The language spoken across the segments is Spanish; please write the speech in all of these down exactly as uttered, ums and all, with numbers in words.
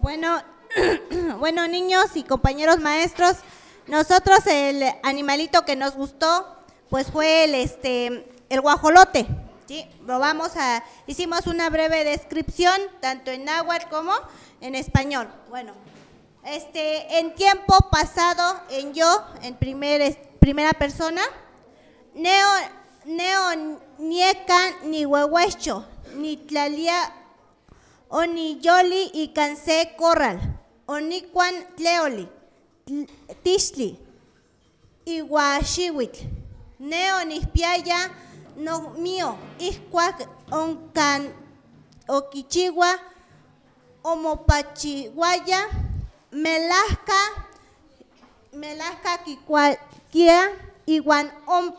Bueno, bueno, niños y compañeros maestros, nosotros el animalito que nos gustó, pues fue el este el guajolote. Sí, lo vamos a, hicimos una breve descripción, tanto en náhuatl como en español. Bueno, este, en tiempo pasado, en yo, en primer, primera persona, neo, neo nieca ni huehuecho, ni tlalia, o ni yoli y cansé corral, o ni cuan tleoli, tishli, y guaxihuitl, neo ni piaya, no mío, iscuac, oncan, oquichigua, omopachihuaya, melasca, melasca quicuaquia, iguan om,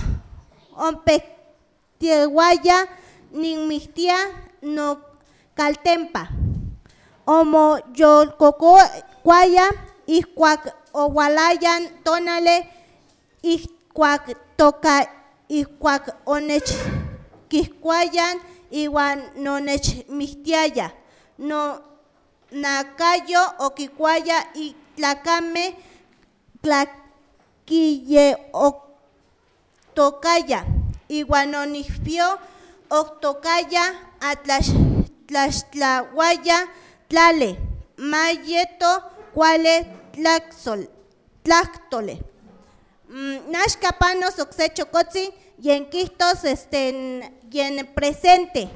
ompectieguaya, ninmistia, no caltempa, omo yolcoco, cuaya, iscuac, ogualayan, tonale, iscuac, toca, Icuac onech quiscuayan iwan nonech mistiaya no nacayo o quicuaya y tlacame tlaquille o tocaya iwan onixpio o tocaya atlax tlaxtlahuaya tlale mayeto cuale tlaxol tlactole. Naxcapanos oxechocotzi y en quistos este, y en presente.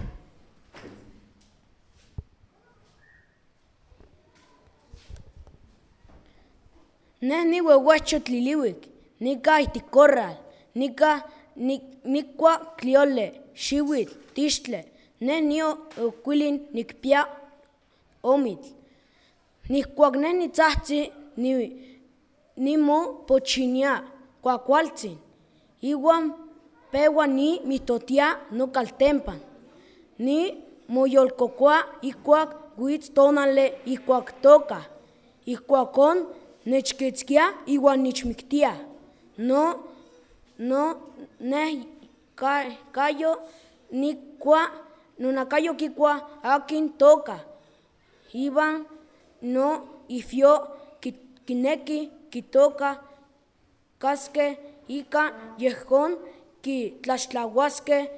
Neh ni huehuecho tliliuic, nica iticorral, nica nicua cliole, xihuitl, tixtle, neh nio ocuilin nicpia omitl. Nicuac neh nitzahtzi ni nimo pochinia cuacualtzin, iwan pewa ni mitotia no caltempan, ni moyolcocoa ikuac huitz tonale ikuac toca, ikuacon nechquitzquia iwan nichmictia, no, no, neh cayo nicua, nonacayo quicua akin toca, iwan no ifio quinequi quitoca casque ica yehon ki tlaxtlahuasque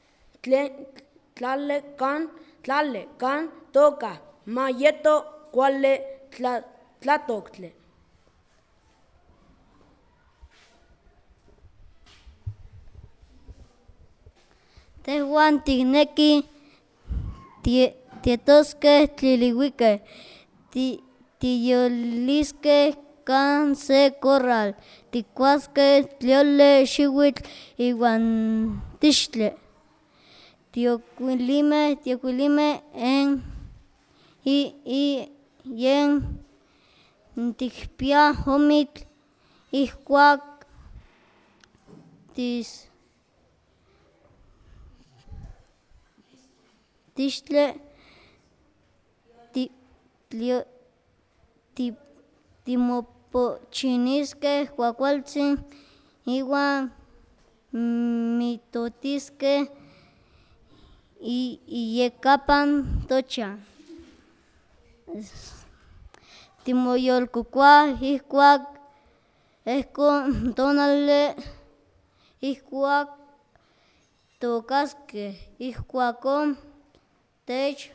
tlale can tlale can toca mayeto cuale tlatoctle. Tehuan ticnequi tietosque tlilihuique tiyolisque can se corral, ticuasque tliole xihuitl iwan tixtle, tiocuilime, tiocuilime en y y yen ticpia omitl ihcuac tis tixtle ti tlio ti timopochinisque cuacualtzin iwan mitotisque y iyecapan tocha. Timoyolcocua ihcuac ehcon tonale ihcuac tocasque ihcuacon tech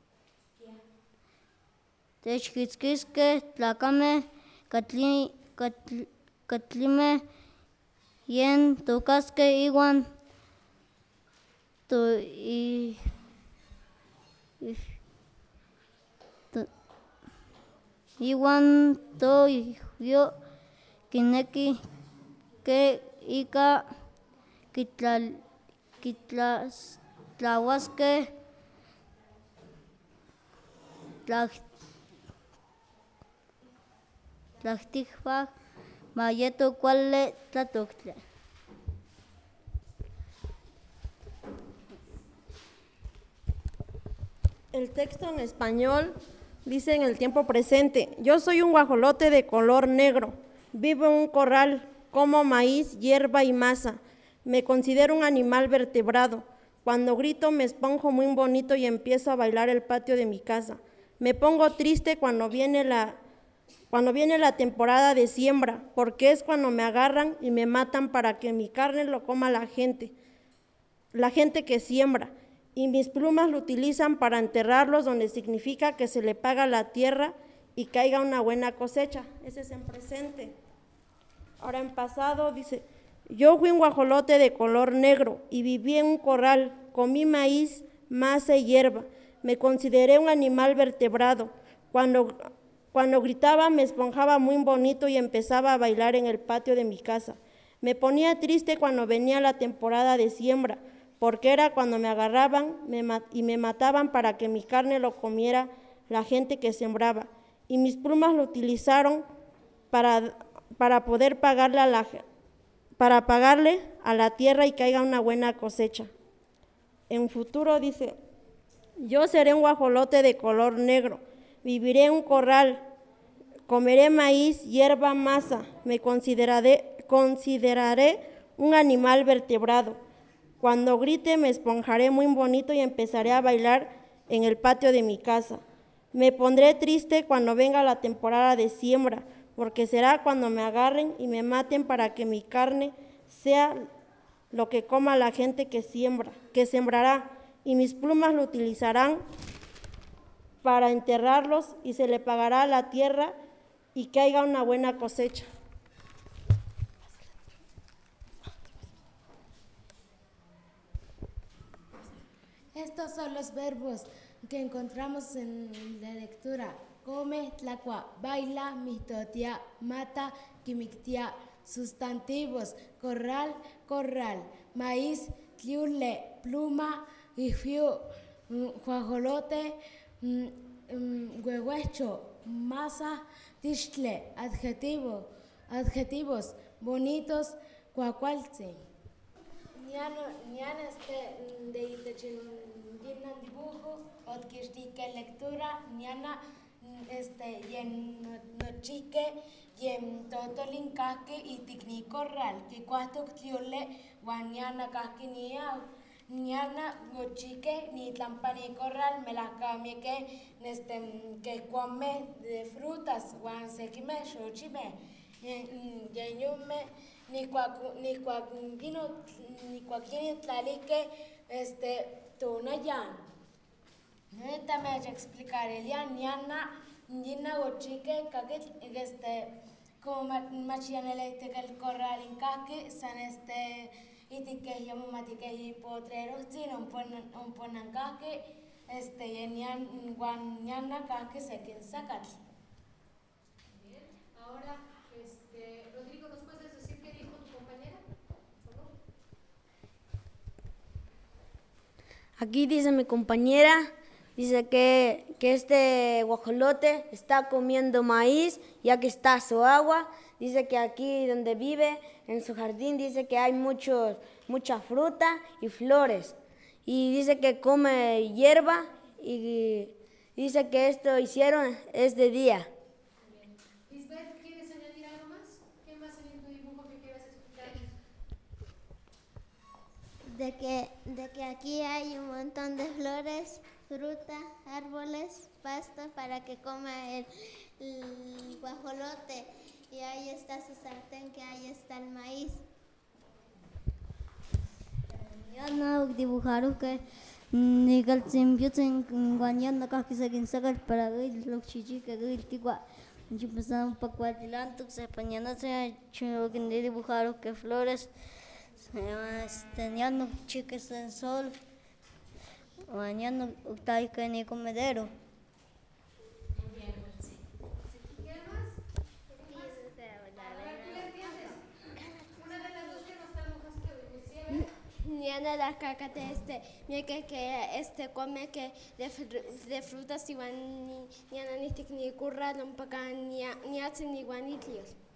techquitzquisque tlacame catli, catli, catlime yen tocasque iwan to, y, y, to, iwan to yo quinequi que ica quitlal quitlahuasque tlacticpac mayeto cuale tlatoctle. El texto en español dice en el tiempo presente: yo soy un guajolote de color negro, vivo en un corral, como maíz, hierba y masa. Me considero un animal vertebrado. Cuando grito me esponjo muy bonito y empiezo a bailar el patio de mi casa. Me pongo triste cuando viene la, cuando viene la temporada de siembra, porque es cuando me agarran y me matan para que mi carne lo coma la gente, la gente que siembra. Y mis plumas lo utilizan para enterrarlos, donde significa que se le paga la tierra y caiga una buena cosecha. Ese es en presente. Ahora en pasado dice, yo fui un guajolote de color negro y viví en un corral, comí maíz, masa y hierba. Me consideré un animal vertebrado. Cuando, cuando gritaba me esponjaba muy bonito y empezaba a bailar en el patio de mi casa. Me ponía triste cuando venía la temporada de siembra, porque era cuando me agarraban me y me mataban para que mi carne lo comiera la gente que sembraba. Y mis plumas lo utilizaron para, para poder pagarle a la, para pagarle a la tierra y caiga una buena cosecha. En futuro dice, yo seré un guajolote de color negro, viviré en un corral, comeré maíz, hierba, masa, me consideraré, consideraré un animal vertebrado. Cuando grite me esponjaré muy bonito y empezaré a bailar en el patio de mi casa. Me pondré triste cuando venga la temporada de siembra, porque será cuando me agarren y me maten para que mi carne sea lo que coma la gente que siembra, que sembrará, y mis plumas lo utilizarán para enterrarlos y se le pagará a la tierra y que haya una buena cosecha. Estos son los verbos que encontramos en la lectura. Come, tlacua, baila, mitotia, mata, quimictia. Sustantivos, corral, corral, maíz, tliule, pluma, ifiu, guajolote, huehuecho, masa, tixtle. Adjetivo, adjetivos, bonitos, cuacualtzi. Niano, niana este de itachin dibujo, otquistique lectura, niana este yen nochique, yen totolin kake y ticni corral, que cuatro tliole, guaniana kake niau, niana nochique, ni tlampani corral, me la cambie que este que come de frutas, guan sequime, xochime, yen yume. Ni cuaquino, ni cuaquini tlalique, este, tunayan. Ahorita me voy a explicar, Elian, Niana, Nina, Gochique, Kakit, este, como machinelete que el corral en Kaki, san este, y tique, yo me matique y potrero, sino un ponan Kaki, este, y Nian, Guan, Niana, Kaki, se quien sacat. Bien, ahora, este, Rodrigo, ¿nos puedes decir qué dijo tu compañera? Por favor. Aquí dice mi compañera, dice que, que este guajolote está comiendo maíz, ya que está su agua. Dice que aquí donde vive, en su jardín, dice que hay muchos, mucha fruta y flores. Y dice que come hierba y dice que esto hicieron es de día. Lisbeth, ¿quieres añadir algo más? ¿Qué más hay en tu dibujo que quieras explicarnos? De que, de que aquí hay un montón de flores, fruta, árboles, pasto para que coma el, el guajolote. Y ahí está su sartén, que ahí está el maíz. Ya no dibujaron que ni que el simbiote en guanyana casi se quince para ver los chichi que el tigua. Yo pensaba un poco adelante, que se mañana se ha hecho que dibujaron que flores tenían chiques en sol. Mañana está que ni comedero. Niana la cacate este, mira que que este come que de, de frutas igual ni niana ni tic ni curra no paga ni ni hacen ni guanitillos.